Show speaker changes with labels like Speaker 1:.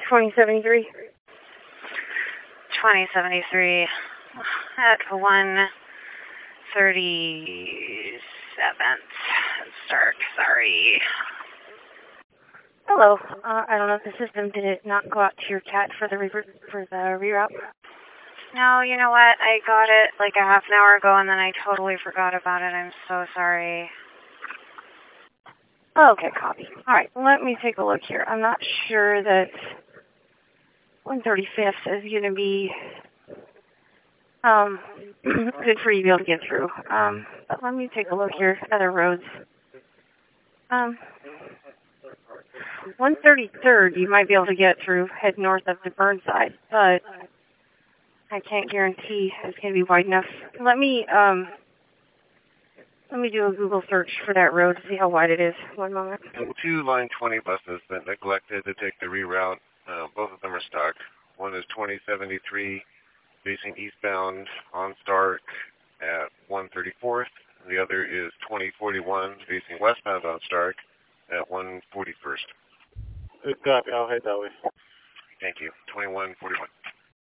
Speaker 1: 2073.
Speaker 2: 2073 at 137th. Stark, sorry.
Speaker 1: Hello. I don't know if the system did not go out to your cat for the reroute.
Speaker 2: No, you know what? I got it like a half an hour ago and then I totally forgot about it. I'm so sorry.
Speaker 1: Okay, copy. All right, let me take a look here. I'm not sure that 135th is going to be good for you to be able to get through. But let me take a look here at other roads. 133rd, you might be able to get through, head north of the Burnside, but I can't guarantee it's going to be wide enough. Let me do a Google search for that road to see how wide it is. One moment.
Speaker 3: 2 Line 20 buses that neglected to take the reroute. Both of them are stuck. One is 2073 facing eastbound on Stark at 134th. The other is 2041 facing westbound on Stark at 141st.
Speaker 4: Good copy. I'll head that way.
Speaker 3: Thank you. 2141.